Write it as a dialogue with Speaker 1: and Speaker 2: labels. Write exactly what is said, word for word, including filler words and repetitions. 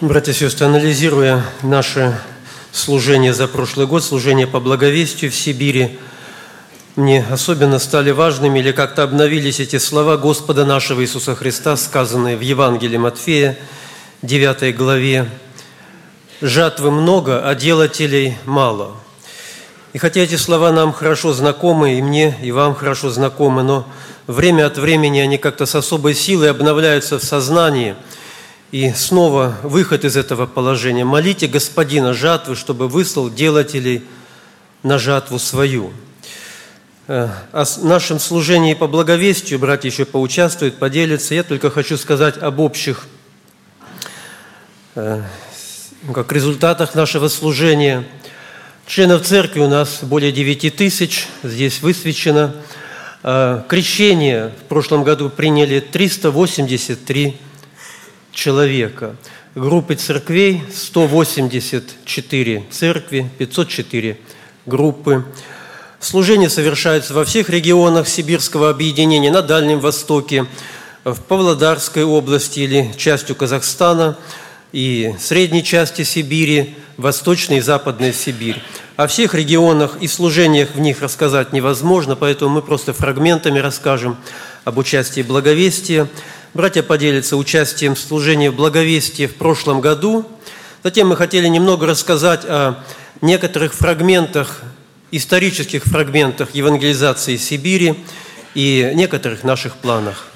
Speaker 1: Братья и сестры, анализируя наше служение за прошлый год, служение по благовестию в Сибири, мне особенно стали важными или как-то обновились эти слова Господа нашего Иисуса Христа, сказанные в Евангелии Матфея, девятой главе: «Жатвы много, а делателей мало». И хотя эти слова нам хорошо знакомы, и мне, и вам хорошо знакомы, но время от времени они как-то с особой силой обновляются в сознании. И снова выход из этого положения: молите Господина жатвы, чтобы выслал делателей на жатву свою. О нашем служении по благовестию братья еще поучаствуют, поделятся. Я только хочу сказать об общих как результатах нашего служения. Членов церкви у нас более девяти тысяч, здесь высвечено. Крещение в прошлом году приняли триста восемьдесят три человека. Группы церквей сто восемьдесят четыре церкви, пятьсот четыре группы. Служение совершается во всех регионах Сибирского объединения, на Дальнем Востоке, в Павлодарской области или частью Казахстана и средней части Сибири, Восточной и Западной Сибирь. О всех регионах и служениях в них рассказать невозможно, поэтому мы просто фрагментами расскажем об участии в благовестии. Братья поделятся участием в служении в благовестии в прошлом году. Затем мы хотели немного рассказать о некоторых фрагментах, исторических фрагментах евангелизации Сибири и некоторых наших планах.